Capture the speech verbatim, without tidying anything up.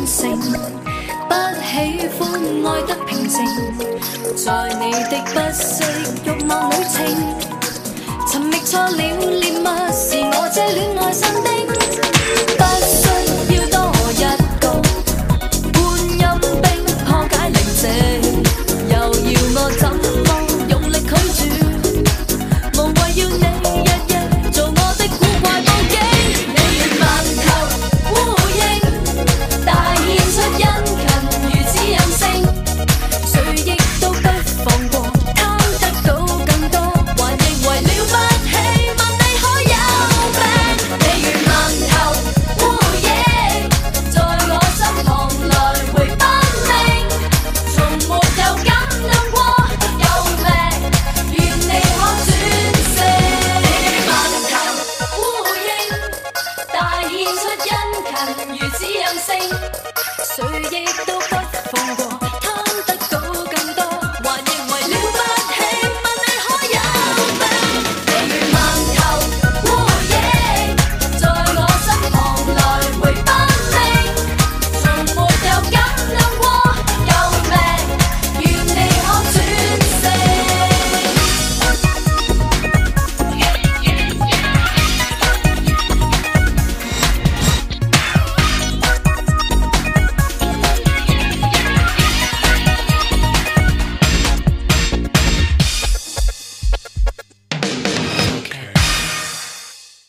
性，不喜歡愛得平靜，在你的不息慾望旅程，尋覓錯了獵物，是我這戀愛新丁，不需要多一個觀音兵破解寧靜，又要我怎麼用力拒絕，無謂要你日日做我的古怪報警，你如饅頭烏蠅，大獻出殷勤如此任性，誰亦都不放過，貪得到更多，還認為了不起，問你可有病？你如饅頭烏蠅，在我身旁來回奔命，從沒有感動過，救命！願你可轉性。你如饅頭烏蠅，大獻出殷勤如此任性。